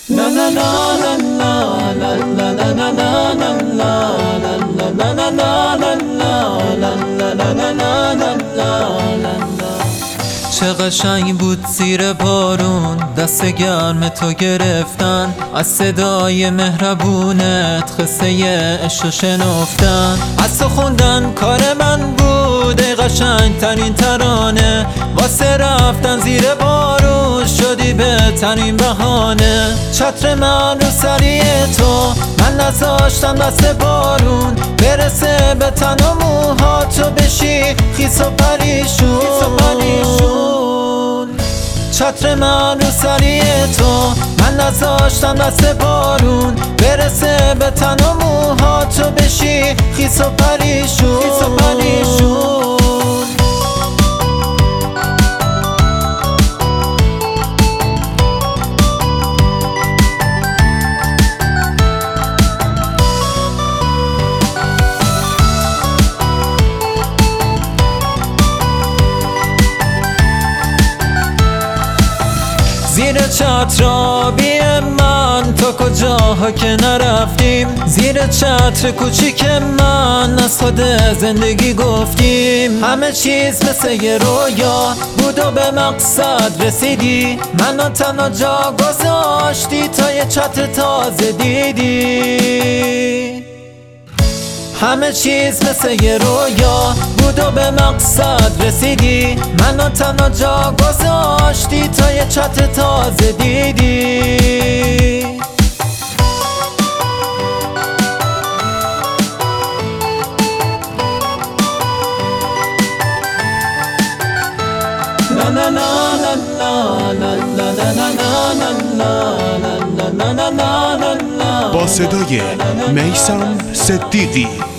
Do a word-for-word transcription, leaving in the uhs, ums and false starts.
چه قشنگ بود زیر بارون دست گرم تو گرفتن، از صدای مهربونت قصه عشق شنفتن. از تو خوندن کار من بود ای قشنگ ترین ترانه، واسه رفتن زیر بارون شدی بهترین بهانه. چتر من رو سری تو، من نذاشتم دست بارون برسه به تن و موها، تو بشی خیس و پریشون. چتر من رو سری تو، من نذاشتم دست بارون برسه به تن و موها، تو بشی خیس و پریشون. زیر چترابی من تا کجاها که نرفتیم، زیر چتر کوچیک من از خود زندگی گفتیم. همه چیز مثل یه رویا بود و به مقصد رسیدی، منو تنها جا گذاشتی تا یه چتر تازه دیدی. همه چیز مثل یه رویا بود و به مقصد رسیدی، منو تنها جا گذاشتی تا یه چتر تازه دیدی. با صدای میثم صدیقی.